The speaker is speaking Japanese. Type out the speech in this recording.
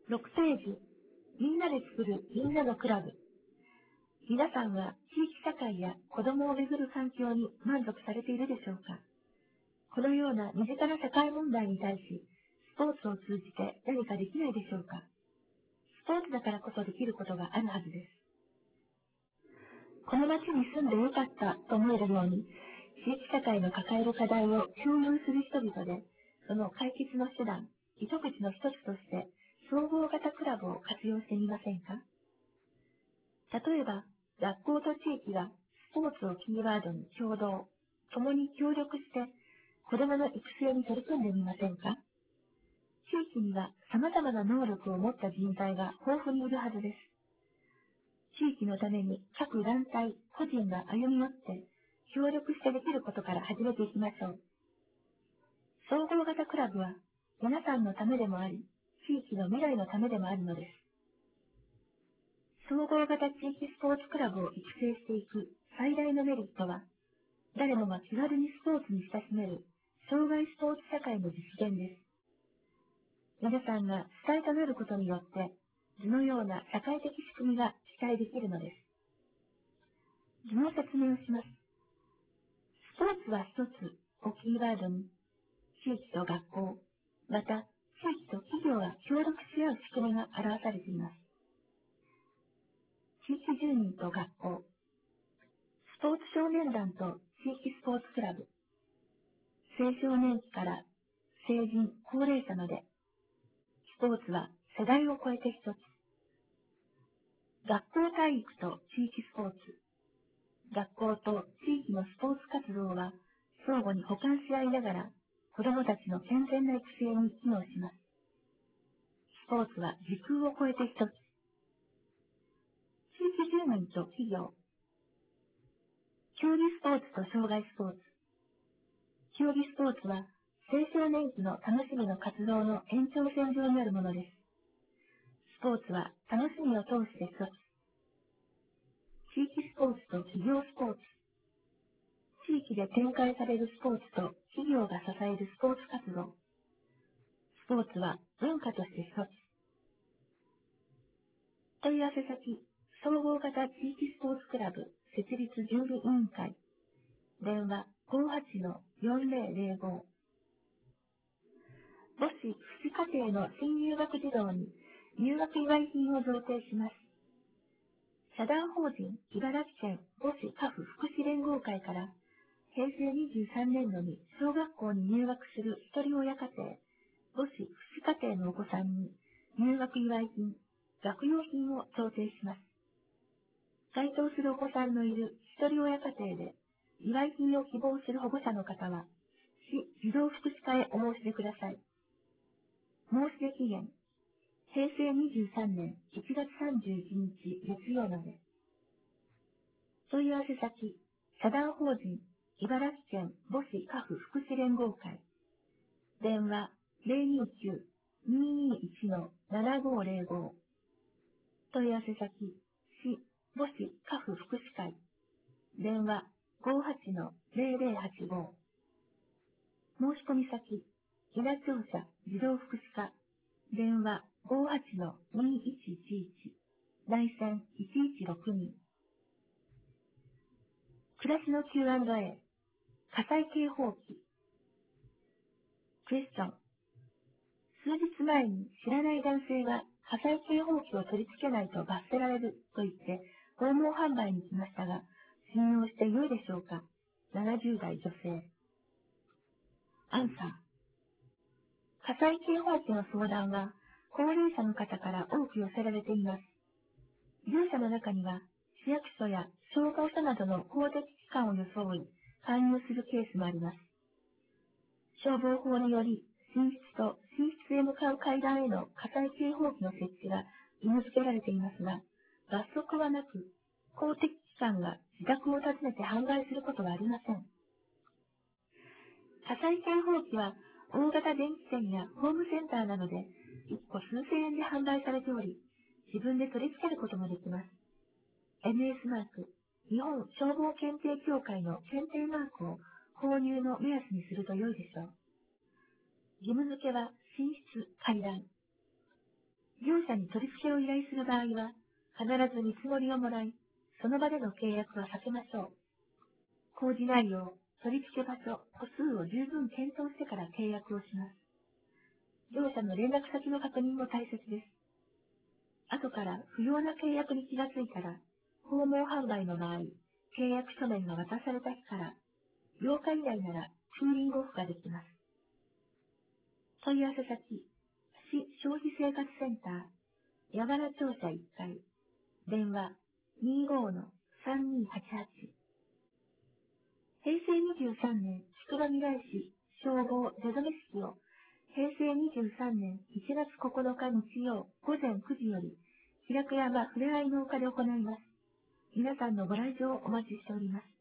6ページ、みんなで作るみんなのクラブ。皆さんは地域社会や子供をめぐる環境に満足されているでしょうか？このような身近な社会問題に対し、スポーツを通じて何かできないでしょうか？スポーツだからこそできることがあるはずです。この町に住んでよかったと思えるように、地域社会の抱える課題を共有する人々で、その解決の手段、糸口の一つとして、総合型クラブを活用してみませんか？例えば、学校と地域がスポーツをキーワードに共同、共に協力して、子供の育成に取り組んでみませんか？地域には様々な能力を持った人材が豊富にいるはずです。地域のために各団体、個人が歩み寄って、協力してできることから始めていきましょう。総合型クラブは皆さんのためでもあり、地域の未来のためでもあるのです。総合型地域スポーツクラブを育成していく最大のメリットは、誰もが気軽にスポーツに親しめる障害スポーツ社会の実現です。皆さんが主体となることによって、図のような社会的仕組みが期待できるのです。図の説明をします。スポーツは一つをキーワードに、地域と学校、また地域と企業が協力し合う仕組みが表されています。地域住民と学校、スポーツ少年団と地域スポーツクラブ、青少年期から成人、高齢者まで、スポーツは世代を超えて一つ。学校体育と地域スポーツ、学校と地域のスポーツ活動は相互に補完し合いながら、子供たちの健全な育成に機能します。スポーツは時空を超えて一つ。地域住民と企業。競技スポーツと障害スポーツ。競技スポーツは青少年期の楽しみの活動の延長線上にあるものです。スポーツは楽しみを通して一つ。地域スポーツと企業スポーツ。地域で展開されるスポーツと企業が支えるスポーツ活動。スポーツは文化として一つ。問い合わせ先、総合型地域スポーツクラブ設立準備委員会。電話58-4005。母子福祉課程の新入学児童に入学祝い品を贈呈します。社団法人茨城県母子家父福祉連合会から平成23年度に小学校に入学する一人親家庭、母子福祉家庭のお子さんに入学祝い品、学用品を贈呈します。該当するお子さんのいる一人親家庭で祝い品を希望する保護者の方は、市児童福祉課へお申し出ください。申し出期限、平成23年1月31日月曜まで。問い合わせ先、社団法人茨城県母子家父福祉連合会。電話029-221-7505。問い合わせ先、市母子家父福祉会。電話58-0085。申し込み先、稲庁舎児童福祉課。電話58-2111。内線1162。暮らしの Q&A。火災警報器。クエスチョン。数日前に知らない男性が火災警報器を取り付けないと罰せられると言って訪問販売に来ましたが、信用して良いでしょうか？ 70 代女性。アンサー。火災警報器の相談は高齢者の方から多く寄せられています。利用者の中には市役所や消防署などの公的機関を装い勧誘するケースもあります。消防法により寝室と寝室へ向かう階段への火災警報器の設置が義務付けられていますが、罰則はなく、公的機関が自宅を訪ねて販売することはありません。火災警報器は大型電気店やホームセンターなどで1個数千円で販売されており、自分で取り付けることもできます。NS マーク、日本消防検定協会の検定マークを購入の目安にすると良いでしょう。義務付けは寝室、階段。 業者に取り付けを依頼する場合は、必ず見積もりをもらい、その場での契約は避けましょう。工事内容、取り付け場所、歩数を十分検討してから契約をします。業者の連絡先の確認も大切です。後から不要な契約に気がついたら、訪問販売の場合、契約書面が渡された日から8日以内ならクーリングオフができます。問い合わせ先、市消費生活センター、矢原庁舎1階、電話25-3288。平成23年、宿場未来市消防出初め式を平成23年1月9日日曜午前9時より、平久山ふれあいの丘で行います。皆さんのご来場をお待ちしております。